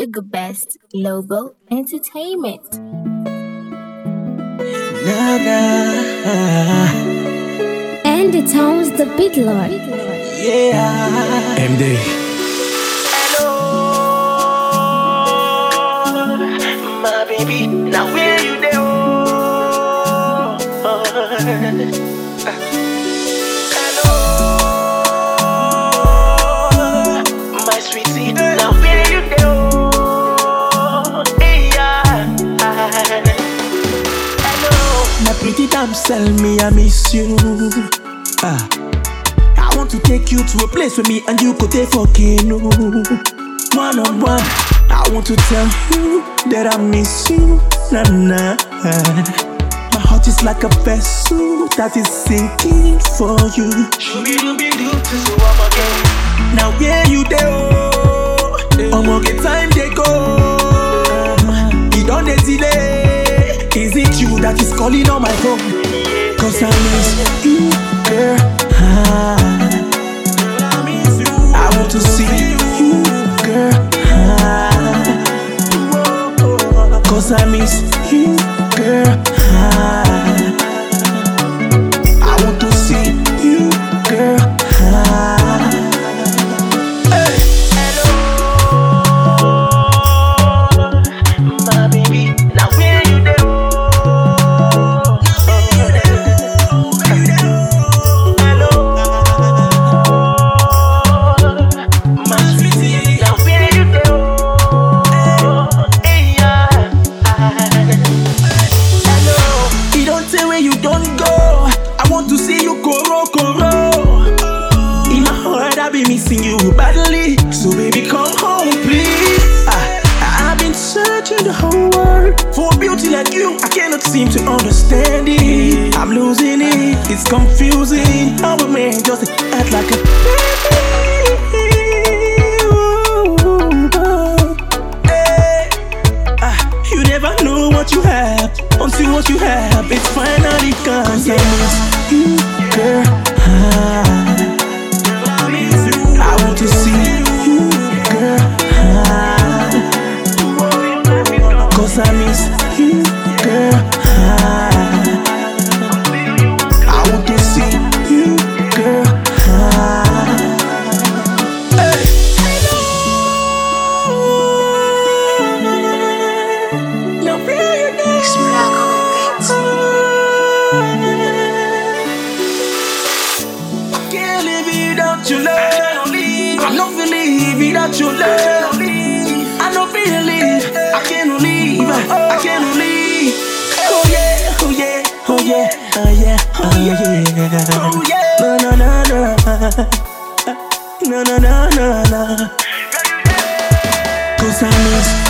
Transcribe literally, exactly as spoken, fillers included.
the g- best global entertainment. Nah, nah. And the town's the big lord. Yeah. M D. Hello, my baby. Now where you there? Oh, hello, my sweetie. Now where you there? Oh, yeah. Hello, my pretty damsel, me I miss you. Ah. I want to take you to a place where me and you could take fucking one on one. I want to tell you that I miss you, nah nah. My heart is like a vessel that is sinking for you. Now where you there? I'ma get time they go. You don't delay. Is it you that is calling on my phone? Cause I miss you, girl. Ah. I want to see you, girl. Ah. Cause I miss you, girl. Ah. I want to see you, girl. Ah. Hey. Hello, my baby. Now where you there? Missing you badly, so baby come home please. Ah, I've been searching the whole world for a beauty like you. I cannot seem to understand it. I'm losing it, it's confusing. How a man just act like a baby. Hey, ah, you never know what you have until what you have it's finally gone. Cause I miss you, girl. Ah. I want to see you, girl. Ah. Cause I miss you, girl. Ah. I want to see you, girl. Ah. Hey. Now where you there? I can't live without your love. I don't believe without your love. I don't believe I can't leave. I can't leave. Oh yeah, oh yeah, oh yeah, oh yeah, oh yeah, oh yeah. No no no no, no no no no no. Cause I miss